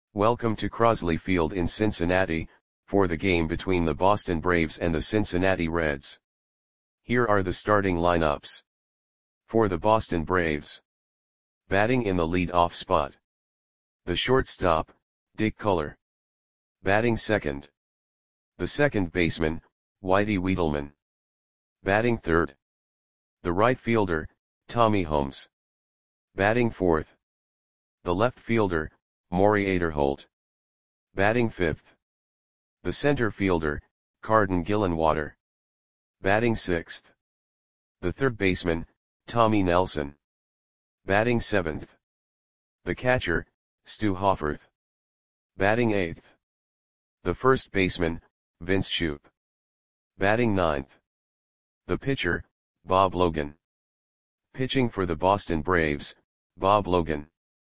Welcome to Crosley Field in Cincinnati, for the game between the Boston Braves and the Cincinnati Reds. Here are the starting lineups. For the Boston Braves. Batting in the lead-off spot. The shortstop, Dick Culler. Batting second. The second baseman, Whitey Wietelman. Batting third. The right fielder, Tommy Holmes. Batting fourth. The left fielder, Maury Aderholt. Batting fifth. The center fielder, Carden Gillenwater. Batting sixth. The third baseman, Tommy Nelson. Batting seventh. The catcher, Stu Hoffarth. Batting eighth. The first baseman, Vince Shoop. Batting ninth. The pitcher, Bob Logan. Pitching for the Boston Braves, Bob Logan.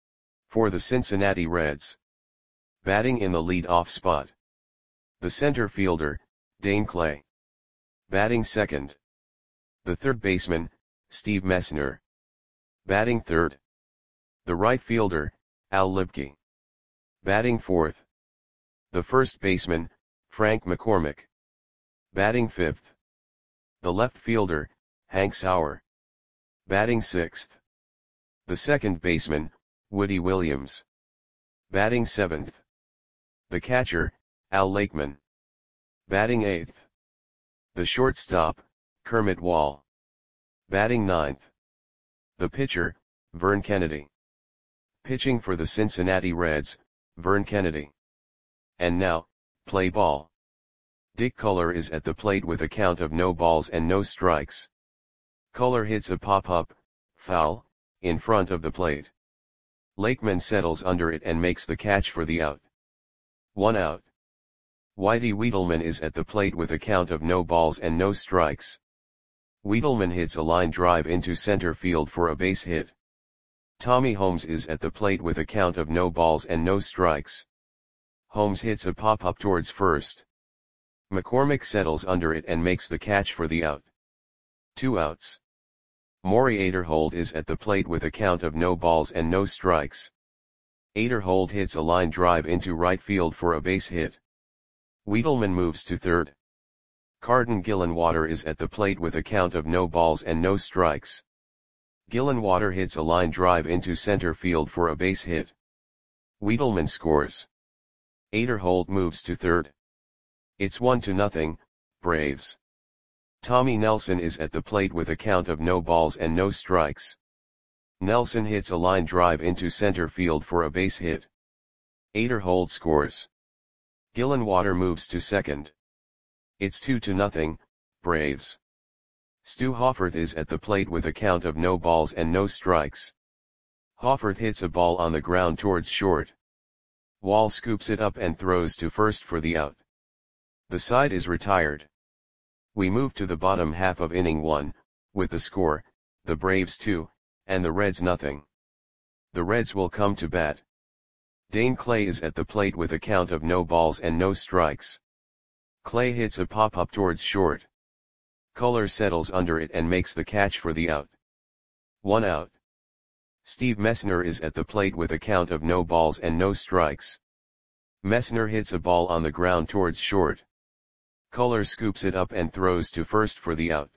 For the Cincinnati Reds. Batting in the lead-off spot. The center fielder, Dane Clay. Batting second. The third baseman, Steve Messner. Batting third. The right fielder, Al Lipke. Batting fourth. The first baseman, Frank McCormick. Batting fifth. The left fielder, Hank Sauer. Batting sixth. The second baseman, Woody Williams. Batting seventh. The catcher, Al Lakeman. Batting eighth. The shortstop, Kermit Wall. Batting ninth. The pitcher, Vern Kennedy. Pitching for the Cincinnati Reds, Vern Kennedy. And now, play ball. Dick Culler is at the plate with a count of no balls and no strikes. Culler hits a pop-up, foul, in front of the plate. Lakeman settles under it and makes the catch for the out. 1 out. Whitey Wietelman is at the plate with a count of no balls and no strikes. Wietelman hits a line drive into center field for a base hit. Tommy Holmes is at the plate with a count of no balls and no strikes. Holmes hits a pop-up towards first. McCormick settles under it and makes the catch for the out. 2 outs. Maury Aderholt is at the plate with a count of no balls and no strikes. Aderholt hits a line drive into right field for a base hit. Wietelman moves to third. Carden Gillenwater is at the plate with a count of no balls and no strikes. Gillenwater hits a line drive into center field for a base hit. Wietelman scores. Aderholt moves to third. It's 1-0, Braves. Tommy Nelson is at the plate with a count of no balls and no strikes. Nelson hits a line drive into center field for a base hit. Aderholt scores. Gillenwater moves to second. It's 2-0, Braves. Stu Hoffarth is at the plate with a count of no balls and no strikes. Hoffarth hits a ball on the ground towards short. Wall scoops it up and throws to first for the out. The side is retired. We move to the bottom half of inning 1, with the score, the Braves 2, and the Reds nothing. The Reds will come to bat. Dane Clay is at the plate with a count of no balls and no strikes. Clay hits a pop-up towards short. Culler settles under it and makes the catch for the out. 1 out. Steve Messner is at the plate with a count of no balls and no strikes. Messner hits a ball on the ground towards short. Culler scoops it up and throws to first for the out.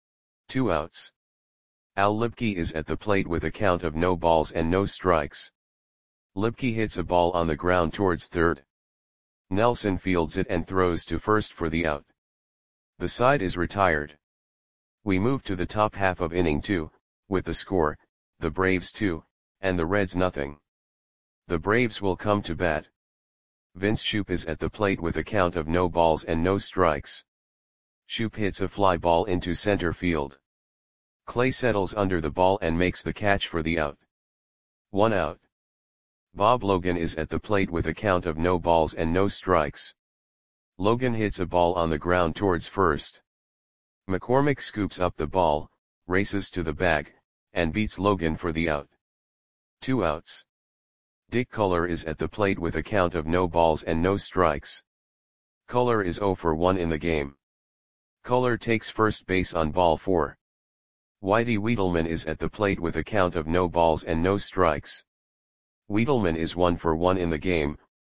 2 outs. Al Lipke is at the plate with a count of no balls and no strikes. Lipke hits a ball on the ground towards third. Nelson fields it and throws to first for the out. The side is retired. We move to the top half of inning 2, with the score, the Braves 2, and the Reds nothing. The Braves will come to bat. Vince Shoop is at the plate with a count of no balls and no strikes. Shoop hits a fly ball into center field. Clay settles under the ball and makes the catch for the out. 1 out. Bob Logan is at the plate with a count of no balls and no strikes. Logan hits a ball on the ground towards first. McCormick scoops up the ball, races to the bag, and beats Logan for the out. 2 outs. Dick Culler is at the plate with a count of no balls and no strikes. Culler is 0 for 1 in the game. Culler takes first base on ball 4. Whitey Wietelman is at the plate with a count of no balls and no strikes. Wietelman is 1 for 1 in the game,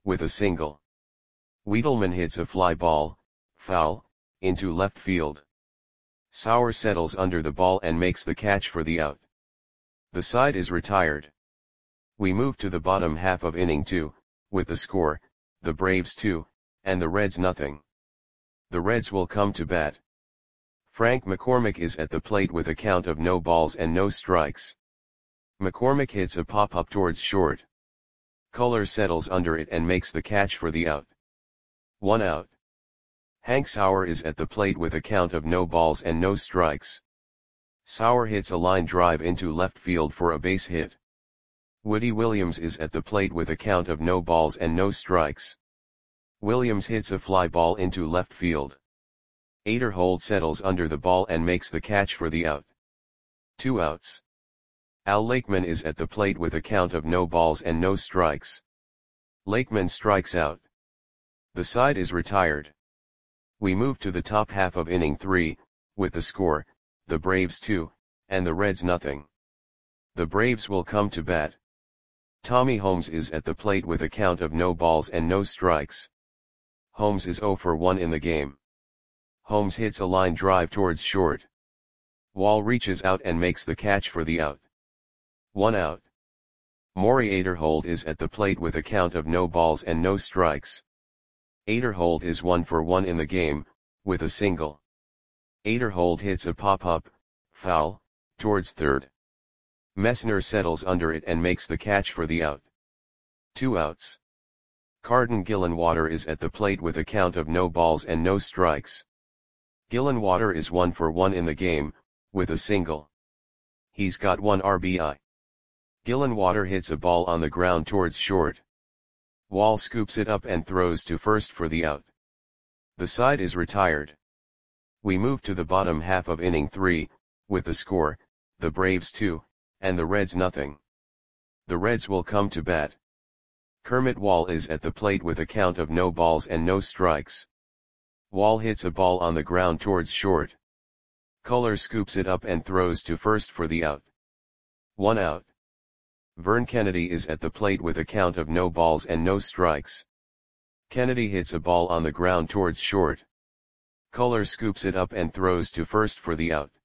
with a single. Wiedelman hits a fly ball, foul, into left field. Sauer settles under the ball and makes the catch for the out. The side is retired. We move to the bottom half of inning 2, with the score, the Braves 2, and the Reds nothing. The Reds will come to bat. Frank McCormick is at the plate with a count of no balls and no strikes. McCormick hits a pop-up towards short. Culler settles under it and makes the catch for the out. 1 out. Hank Sauer is at the plate with a count of no balls and no strikes. Sauer hits a line drive into left field for a base hit. Woody Williams is at the plate with a count of no balls and no strikes. Williams hits a fly ball into left field. Aderhold settles under the ball and makes the catch for the out. 2 outs. Al Lakeman is at the plate with a count of no balls and no strikes. Lakeman strikes out. The side is retired. We move to the top half of inning 3, with the score, the Braves 2, and the Reds nothing. The Braves will come to bat. Tommy Holmes is at the plate with a count of no balls and no strikes. Holmes is 0 for 1 in the game. Holmes hits a line drive towards short. Wall reaches out and makes the catch for the out. 1 out. Maury Aderhold is at the plate with a count of no balls and no strikes. Aderhold is 1 for 1 in the game, with a single. Aderhold hits a pop-up, foul, towards third. Messner settles under it and makes the catch for the out. 2 outs. Carden Gillenwater is at the plate with a count of no balls and no strikes. Gillenwater is 1 for 1 in the game, with a single. He's got 1 RBI. Gillenwater hits a ball on the ground towards short. Wall scoops it up and throws to first for the out. The side is retired. We move to the bottom half of inning 3, with the score, the Braves 2, and the Reds nothing. The Reds will come to bat. Kermit Wall is at the plate with a count of no balls and no strikes. Wall hits a ball on the ground towards short. Culler scoops it up and throws to first for the out. 1 out. Vern Kennedy is at the plate with a count of no balls and no strikes. Kennedy hits a ball on the ground towards short. Culler scoops it up and throws to first for the out.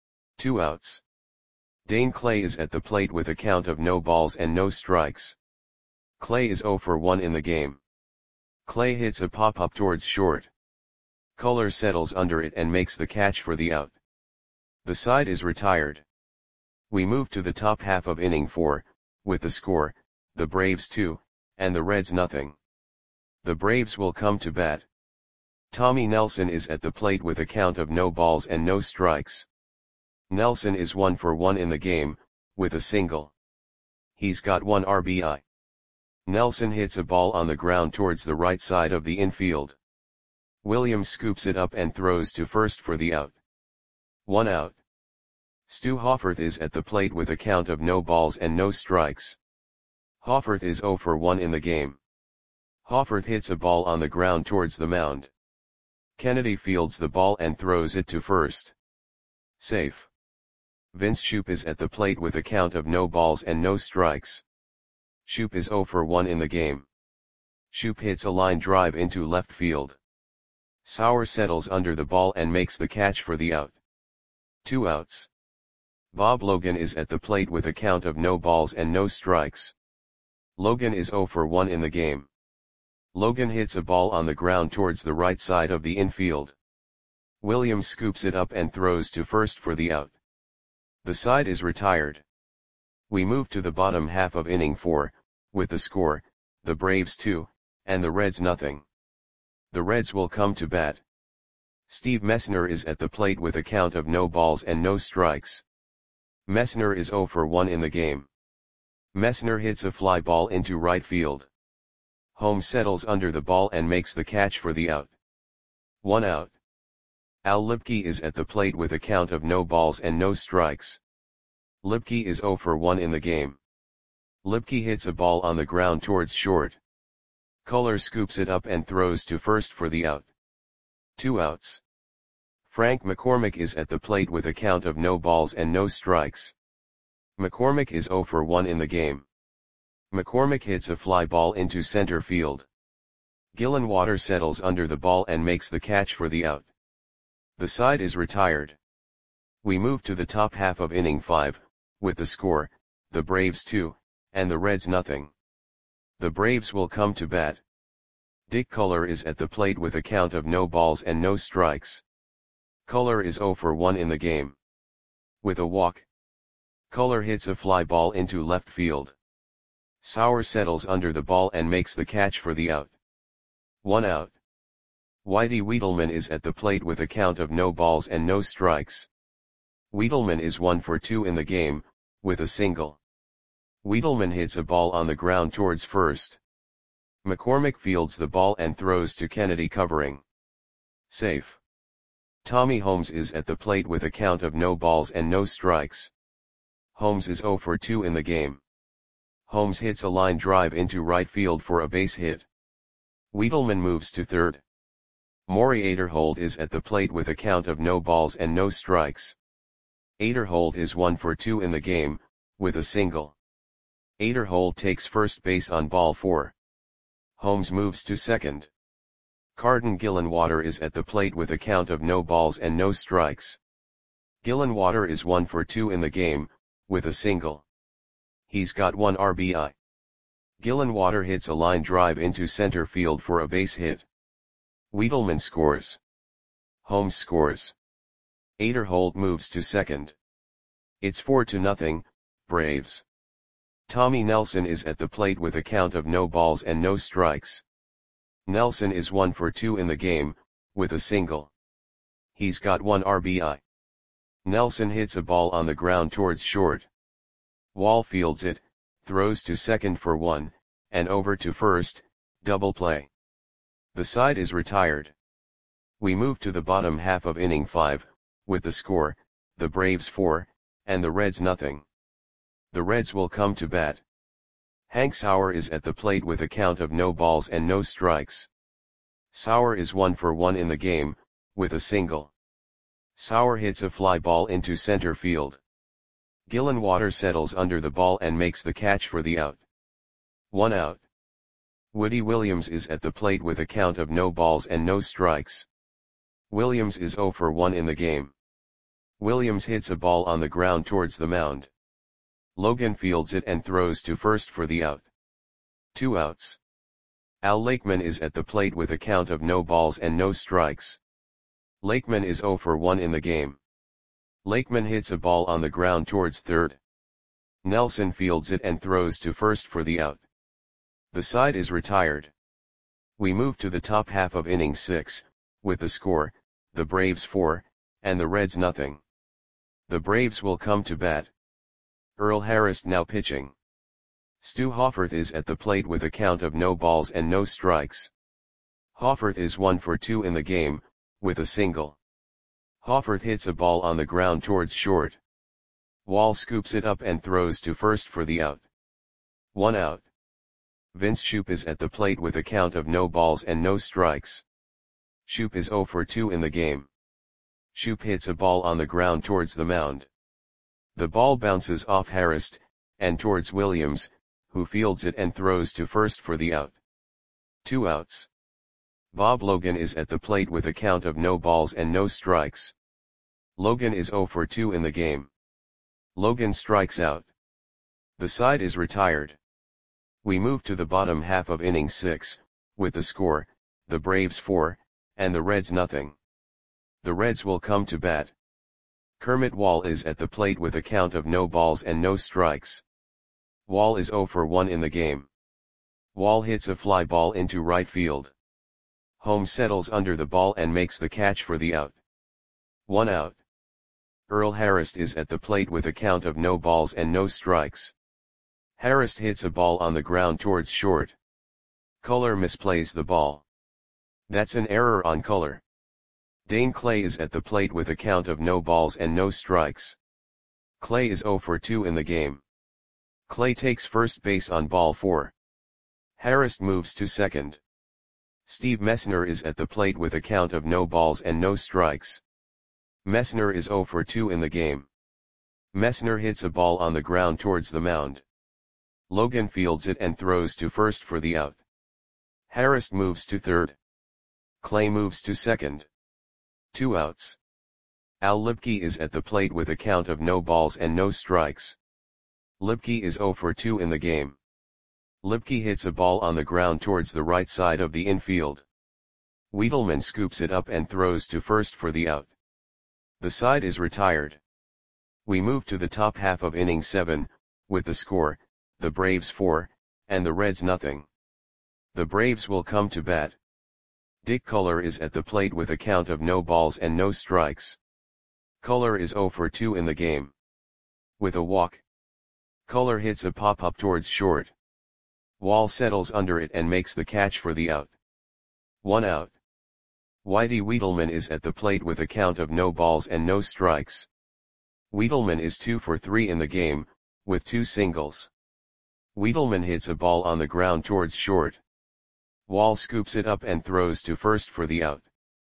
2 outs. Dane Clay is at the plate with a count of no balls and no strikes. Clay is 0 for 1 in the game. Clay hits a pop-up towards short. Culler settles under it and makes the catch for the out. The side is retired. We move to the top half of inning 4, with the score, the Braves 2, and the Reds nothing. The Braves will come to bat. Tommy Nelson is at the plate with a count of no balls and no strikes. Nelson is 1 for 1 in the game, with a single. He's got 1 RBI. Nelson hits a ball on the ground towards the right side of the infield. Williams scoops it up and throws to first for the out. 1 out. Stu Hofferth is at the plate with a count of no balls and no strikes. Hofferth is 0 for 1 in the game. Hofferth hits a ball on the ground towards the mound. Kennedy fields the ball and throws it to first. Safe. Vince Shoop is at the plate with a count of no balls and no strikes. Shoop is 0 for 1 in the game. Shoop hits a line drive into left field. Sauer settles under the ball and makes the catch for the out. 2 outs. Bob Logan is at the plate with a count of no balls and no strikes. Logan is 0 for 1 in the game. Logan hits a ball on the ground towards the right side of the infield. Williams scoops it up and throws to first for the out. The side is retired. We move to the bottom half of inning 4, with the score, the Braves 2, and the Reds nothing. The Reds will come to bat. Steve Messner is at the plate with a count of no balls and no strikes. Messner is 0 for 1 in the game. Messner hits a fly ball into right field. Holmes settles under the ball and makes the catch for the out. 1 out. Al Lipke is at the plate with a count of no balls and no strikes. Lipke is 0 for 1 in the game. Lipke hits a ball on the ground towards short. Culler scoops it up and throws to first for the out. 2 outs. Frank McCormick is at the plate with a count of no balls and no strikes. McCormick is 0 for 1 in the game. McCormick hits a fly ball into center field. Gillenwater settles under the ball and makes the catch for the out. The side is retired. We move to the top half of inning 5, with the score, the Braves 2, and the Reds nothing. The Braves will come to bat. Dick Culler is at the plate with a count of no balls and no strikes. Culler is 0 for 1 in the game. With a walk, Culler hits a fly ball into left field. Sauer settles under the ball and makes the catch for the out. 1 out. Whitey Wiedelman is at the plate with a count of no balls and no strikes. Wiedelman is 1 for 2 in the game, with a single. Wiedelman hits a ball on the ground towards first. McCormick fields the ball and throws to Kennedy covering. Safe. Tommy Holmes is at the plate with a count of no balls and no strikes. Holmes is 0 for 2 in the game. Holmes hits a line drive into right field for a base hit. Wiedelman moves to third. Maury Aderhold is at the plate with a count of no balls and no strikes. Aderhold is 1 for 2 in the game, with a single. Aderhold takes first base on ball 4. Holmes moves to second. Carden Gillenwater is at the plate with a count of no balls and no strikes. Gillenwater is 1 for 2 in the game, with a single. He's got 1 RBI. Gillenwater hits a line drive into center field for a base hit. Wiedelman scores. Holmes scores. Aderhold moves to second. It's 4-0, Braves. Tommy Nelson is at the plate with a count of no balls and no strikes. Nelson is 1 for 2 in the game, with a single. He's got 1 RBI. Nelson hits a ball on the ground towards short. Wall fields it, throws to second for 1, and over to first, double play. The side is retired. We move to the bottom half of inning 5, with the score, the Braves 4, and the Reds nothing. The Reds will come to bat. Hank Sauer is at the plate with a count of no balls and no strikes. Sauer is 1 for 1 in the game, with a single. Sauer hits a fly ball into center field. Gillenwater settles under the ball and makes the catch for the out. 1 out. Woody Williams is at the plate with a count of no balls and no strikes. Williams is 0 for 1 in the game. Williams hits a ball on the ground towards the mound. Logan fields it and throws to first for the out. 2 outs. Al Lakeman is at the plate with a count of no balls and no strikes. Lakeman is 0 for 1 in the game. Lakeman hits a ball on the ground towards third. Nelson fields it and throws to first for the out. The side is retired. We move to the top half of inning 6, with the score, the Braves 4, and the Reds nothing. The Braves will come to bat. Earl Harris now pitching. Stu Hofferth is at the plate with a count of no balls and no strikes. Hofferth is 1 for 2 in the game, with a single. Hofferth hits a ball on the ground towards short. Wall scoops it up and throws to first for the out. 1 out. Vince Shoop is at the plate with a count of no balls and no strikes. Shoop is 0 for 2 in the game. Shoop hits a ball on the ground towards the mound. The ball bounces off Harris, and towards Williams, who fields it and throws to first for the out. 2 outs. Bob Logan is at the plate with a count of no balls and no strikes. Logan is 0 for 2 in the game. Logan strikes out. The side is retired. We move to the bottom half of inning 6, with the score, the Braves 4, and the Reds nothing. The Reds will come to bat. Kermit Wall is at the plate with a count of no balls and no strikes. Wall is 0 for 1 in the game. Wall hits a fly ball into right field. Holmes settles under the ball and makes the catch for the out. 1 out. Earl Harris is at the plate with a count of no balls and no strikes. Harris hits a ball on the ground towards short. Culler misplays the ball. That's an error on Culler. Dane Clay is at the plate with a count of no balls and no strikes. Clay is 0 for 2 in the game. Clay takes first base on ball 4. Harris moves to second. Steve Messner is at the plate with a count of no balls and no strikes. Messner is 0 for 2 in the game. Messner hits a ball on the ground towards the mound. Logan fields it and throws to first for the out. Harris moves to third. Clay moves to second. 2 outs. Al Lipke is at the plate with a count of no balls and no strikes. Lipke is 0 for 2 in the game. Lipke hits a ball on the ground towards the right side of the infield. Wiedelman scoops it up and throws to first for the out. The side is retired. We move to the top half of inning 7, with the score, the Braves 4, and the Reds nothing. The Braves will come to bat. Dick Culler is at the plate with a count of no balls and no strikes. Culler is 0 for 2 in the game. With a walk, Culler hits a pop-up towards short. Wall settles under it and makes the catch for the out. 1 out. Whitey Wiedelman is at the plate with a count of no balls and no strikes. Wiedelman is 2 for 3 in the game, with 2 singles. Wiedelman hits a ball on the ground towards short. Wall scoops it up and throws to first for the out.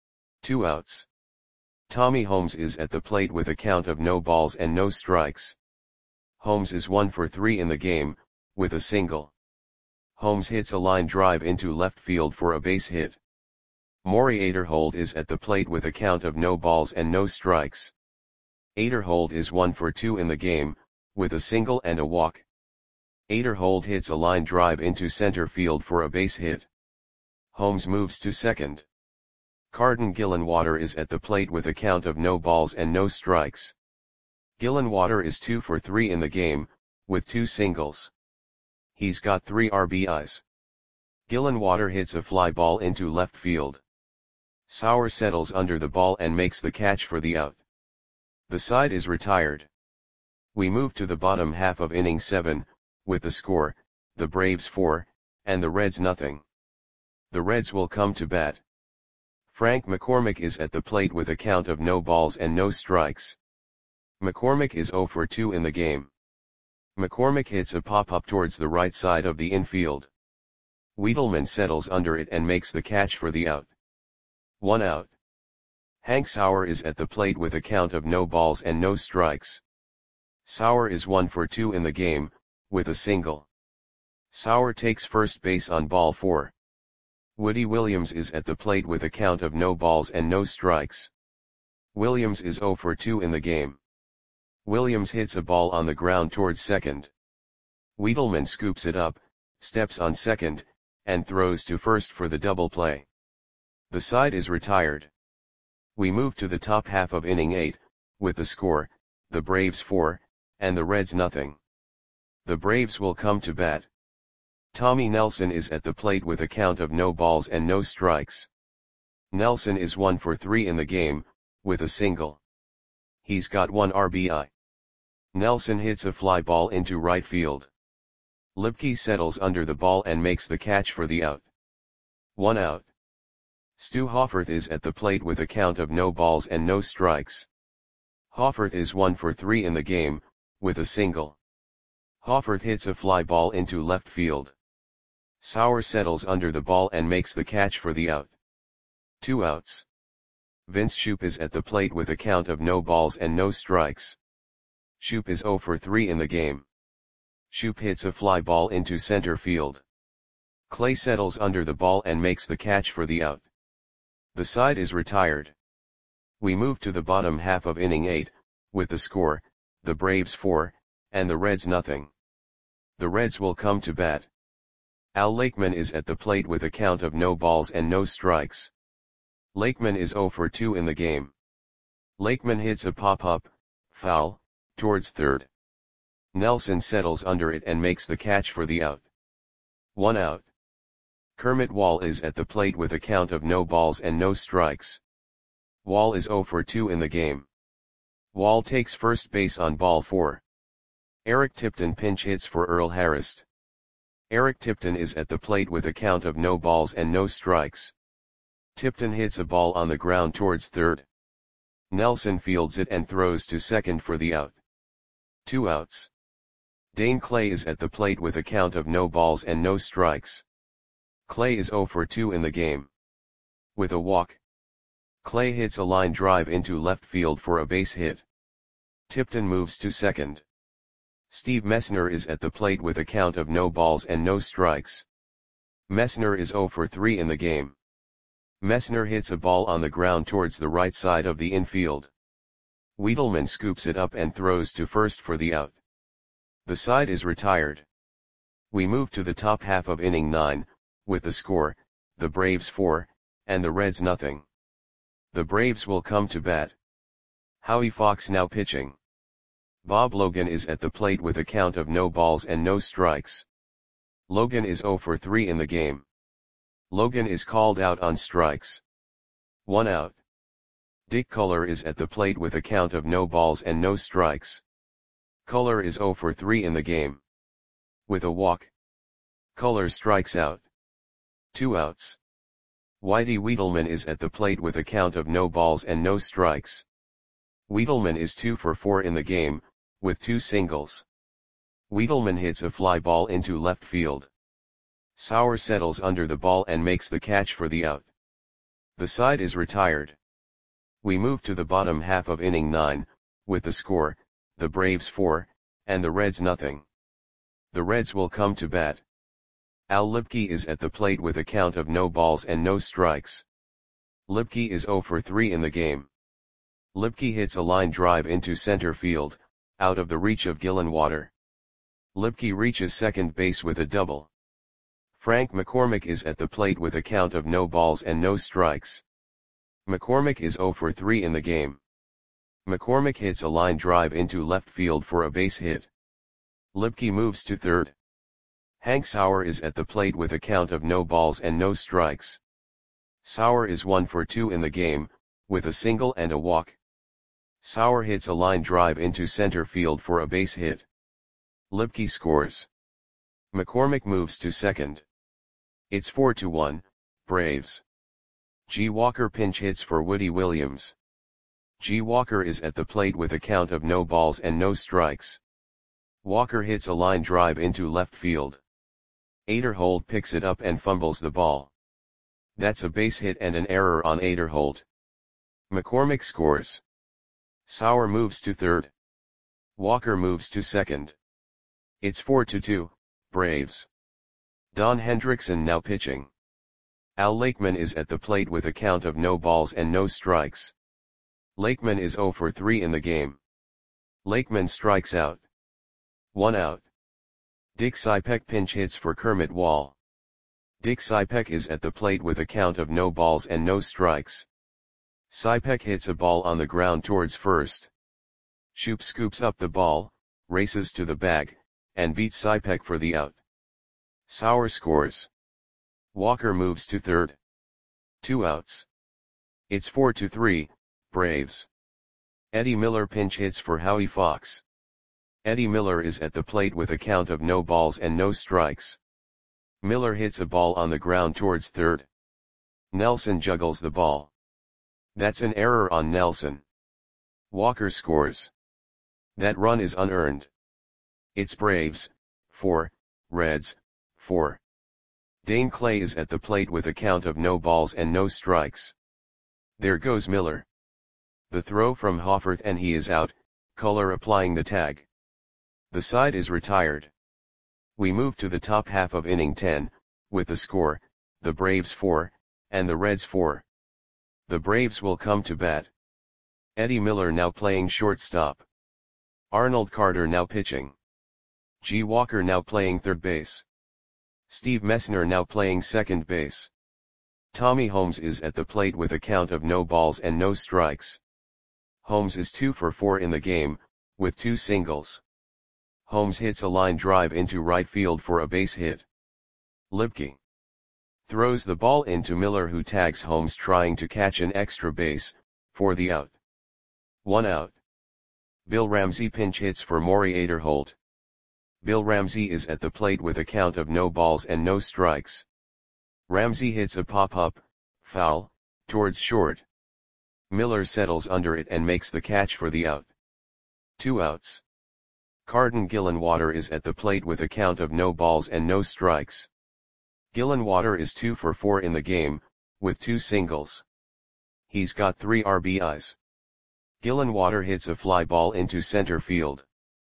2 outs. Tommy Holmes is at the plate with a count of no balls and no strikes. Holmes is 1 for 3 in the game, with a single. Holmes hits a line drive into left field for a base hit. Maury Aderhold is at the plate with a count of no balls and no strikes. Aderhold is 1 for 2 in the game, with a single and a walk. Aderhold hits a line drive into center field for a base hit. Holmes moves to second. Carden Gillenwater is at the plate with a count of no balls and no strikes. Gillenwater is 2 for 3 in the game, with 2 singles. He's got 3 RBIs. Gillenwater hits a fly ball into left field. Sauer settles under the ball and makes the catch for the out. The side is retired. We move to the bottom half of inning 7, with the score, the Braves 4, and the Reds nothing. The Reds will come to bat. Frank McCormick is at the plate with a count of no balls and no strikes. McCormick is 0 for 2 in the game. McCormick hits a pop-up towards the right side of the infield. Wiedelman settles under it and makes the catch for the out. 1 out. Hank Sauer is at the plate with a count of no balls and no strikes. Sauer is 1 for 2 in the game, with a single. Sauer takes first base on ball 4. Woody Williams is at the plate with a count of no balls and no strikes. Williams is 0 for 2 in the game. Williams hits a ball on the ground towards second. Wiedelman scoops it up, steps on second, and throws to first for the double play. The side is retired. We move to the top half of inning 8, with the score, the Braves 4, and the Reds nothing. The Braves will come to bat. Tommy Nelson is at the plate with a count of no balls and no strikes. Nelson is 1 for 3 in the game, with a single. He's got 1 RBI. Nelson hits a fly ball into right field. Lipke settles under the ball and makes the catch for the out. 1 out. Stu Hofferth is at the plate with a count of no balls and no strikes. Hofferth is 1 for 3 in the game, with a single. Hofferth hits a fly ball into left field. Sauer settles under the ball and makes the catch for the out. 2 outs. Vince Shoop is at the plate with a count of no balls and no strikes. Shoop is 0 for 3 in the game. Shoop hits a fly ball into center field. Clay settles under the ball and makes the catch for the out. The side is retired. We move to the bottom half of inning 8, with the score, the Braves 4, and the Reds nothing. The Reds will come to bat. Al Lakeman is at the plate with a count of no balls and no strikes. Lakeman is 0 for 2 in the game. Lakeman hits a pop-up, foul, towards third. Nelson settles under it and makes the catch for the out. 1 out. Kermit Wall is at the plate with a count of no balls and no strikes. Wall is 0 for 2 in the game. Wall takes first base on ball 4. Eric Tipton pinch hits for Earl Harris. Eric Tipton is at the plate with a count of no balls and no strikes. Tipton hits a ball on the ground towards third. Nelson fields it and throws to second for the out. 2 outs. Dane Clay is at the plate with a count of no balls and no strikes. Clay is 0 for 2 in the game. With a walk, Clay hits a line drive into left field for a base hit. Tipton moves to second. Steve Messner is at the plate with a count of no balls and no strikes. Messner is 0 for 3 in the game. Messner hits a ball on the ground towards the right side of the infield. Wiedelman scoops it up and throws to first for the out. The side is retired. We move to the top half of inning 9, with the score, the Braves 4, and the Reds nothing. The Braves will come to bat. Howie Fox now pitching. Bob Logan is at the plate with a count of no balls and no strikes. Logan is 0 for 3 in the game. Logan is called out on strikes. 1 out. Dick Culler is at the plate with a count of no balls and no strikes. Culler is 0 for 3 in the game. With a walk, Culler strikes out. 2 outs. Whitey Wiedelman is at the plate with a count of no balls and no strikes. Wiedelman is 2 for 4 in the game, with 2 singles. Wiedelman hits a fly ball into left field. Sauer settles under the ball and makes the catch for the out. The side is retired. We move to the bottom half of inning 9, with the score, the Braves 4, and the Reds nothing. The Reds will come to bat. Al Lipke is at the plate with a count of no balls and no strikes. Lipke is 0 for 3 in the game. Lipke hits a line drive into center field, out of the reach of Gillenwater. Lipke reaches second base with a double. Frank McCormick is at the plate with a count of no balls and no strikes. McCormick is 0 for 3 in the game. McCormick hits a line drive into left field for a base hit. Lipke moves to third. Hank Sauer is at the plate with a count of no balls and no strikes. Sauer is 1 for 2 in the game, with a single and a walk. Sauer hits a line drive into center field for a base hit. Lipke scores. McCormick moves to second. It's 4-1, Braves. G. Walker pinch hits for Woody Williams. G. Walker is at the plate with a count of no balls and no strikes. Walker hits a line drive into left field. Aderholt picks it up and fumbles the ball. That's a base hit and an error on Aderholt. McCormick scores. Sauer moves to third. Walker moves to second. It's 4-2, Braves. Don Hendrickson now pitching. Al Lakeman is at the plate with a count of no balls and no strikes. Lakeman is 0 for 3 in the game. Lakeman strikes out. 1 out. Dick Cypek pinch hits for Kermit Wall. Dick Cypek is at the plate with a count of no balls and no strikes. Cypek hits a ball on the ground towards first. Shoop scoops up the ball, races to the bag, and beats Cypek for the out. Sauer scores. Walker moves to third. 2 outs. It's 4-3, Braves. Eddie Miller pinch hits for Howie Fox. Eddie Miller is at the plate with a count of no balls and no strikes. Miller hits a ball on the ground towards third. Nelson juggles the ball. That's an error on Nelson. Walker scores. That run is unearned. It's Braves, 4, Reds, 4. Dane Clay is at the plate with a count of no balls and no strikes. There goes Miller. The throw from Hofferth and he is out, Culler applying the tag. The side is retired. We move to the top half of inning 10, with the score, the Braves 4, and the Reds 4. The Braves will come to bat. Eddie Miller now playing shortstop. Arnold Carter now pitching. G. Walker now playing third base. Steve Messner now playing second base. Tommy Holmes is at the plate with a count of no balls and no strikes. Holmes is 2 for 4 in the game, with 2 singles. Holmes hits a line drive into right field for a base hit. Lipke throws the ball into Miller, who tags Holmes trying to catch an extra base, for the out. 1 out. Bill Ramsey pinch hits for Maury Aderholt. Bill Ramsey is at the plate with a count of no balls and no strikes. Ramsey hits a pop-up, foul, towards short. Miller settles under it and makes the catch for the out. 2 outs. Carden Gillenwater is at the plate with a count of no balls and no strikes. Gillenwater is 2 for 4 in the game, with 2 singles. He's got 3 RBIs. Gillenwater hits a fly ball into center field.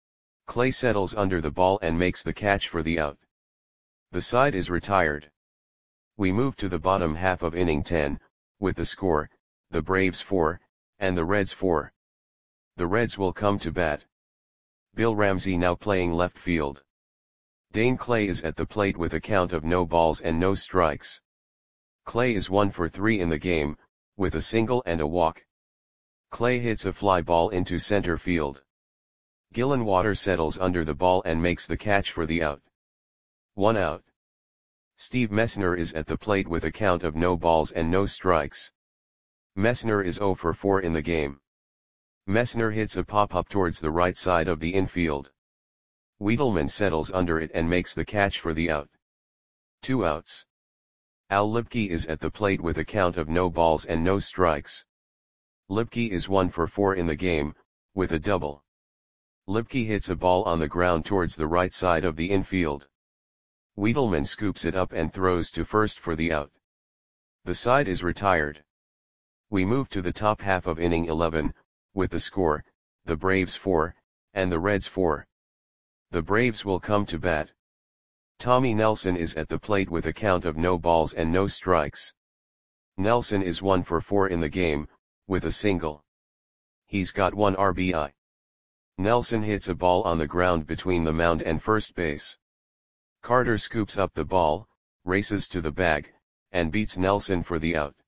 Clay settles under the ball and makes the catch for the out. The side is retired. We move to the bottom half of inning 10, with the score, the Braves 4, and the Reds 4. The Reds will come to bat. Bill Ramsey now playing left field. Dane Clay is at the plate with a count of no balls and no strikes. Clay is 1 for 3 in the game, with a single and a walk. Clay hits a fly ball into center field. Gillenwater settles under the ball and makes the catch for the out. 1 out. Steve Messner is at the plate with a count of no balls and no strikes. Messner is 0 for 4 in the game. Messner hits a pop-up towards the right side of the infield. Wiedelman settles under it and makes the catch for the out. 2 outs. Al Lipke is at the plate with a count of no balls and no strikes. Lipke is 1 for 4 in the game, with a double. Lipke hits a ball on the ground towards the right side of the infield. Wiedelman scoops it up and throws to first for the out. The side is retired. We move to the top half of inning 11, with the score, the Braves 4, and the Reds 4. The Braves will come to bat. Tommy Nelson is at the plate with a count of no balls and no strikes. Nelson is 1 for 4 in the game, with a single. He's got 1 RBI. Nelson hits a ball on the ground between the mound and first base. Carter scoops up the ball, races to the bag, and beats Nelson for the out.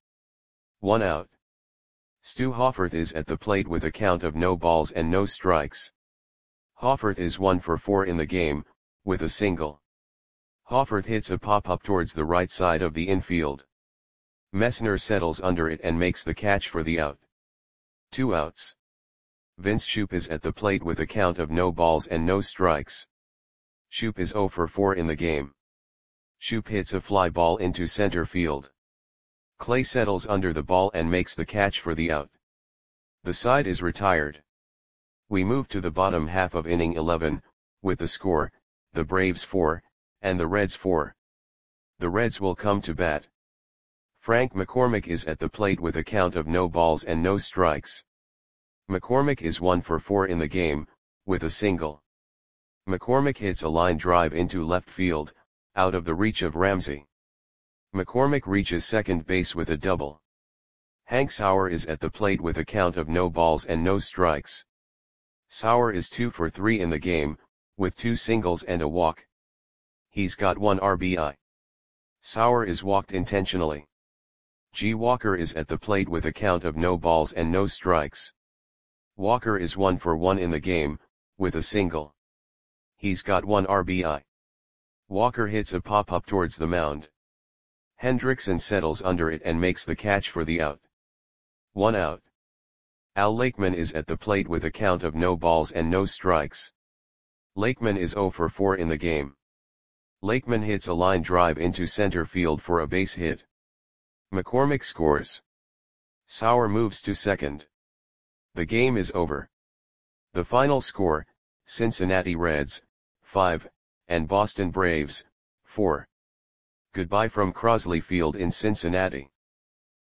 1 out. Stu Hofferth is at the plate with a count of no balls and no strikes. Hofferth is 1 for 4 in the game, with a single. Hofferth hits a pop-up towards the right side of the infield. Messner settles under it and makes the catch for the out. 2 outs. Vince Shoop is at the plate with a count of no balls and no strikes. Shoop is 0 for 4 in the game. Shoop hits a fly ball into center field. Clay settles under the ball and makes the catch for the out. The side is retired. We move to the bottom half of inning 11, with the score, the Braves 4, and the Reds 4. The Reds will come to bat. Frank McCormick is at the plate with a count of no balls and no strikes. McCormick is 1 for 4 in the game, with a single. McCormick hits a line drive into left field, out of the reach of Ramsey. McCormick reaches second base with a double. Hank Sauer is at the plate with a count of no balls and no strikes. Sauer is 2 for 3 in the game, with 2 singles and a walk. He's got 1 RBI. Sauer is walked intentionally. G. Walker is at the plate with a count of no balls and no strikes. Walker is 1 for 1 in the game, with a single. He's got 1 RBI. Walker hits a pop-up towards the mound. Hendrickson settles under it and makes the catch for the out. 1 out. Al Lakeman is at the plate with a count of no balls and no strikes. Lakeman is 0 for 4 in the game. Lakeman hits a line drive into center field for a base hit. McCormick scores. Sauer moves to second. The game is over. The final score, Cincinnati Reds, 5, and Boston Braves, 4. Goodbye from Crosley Field in Cincinnati.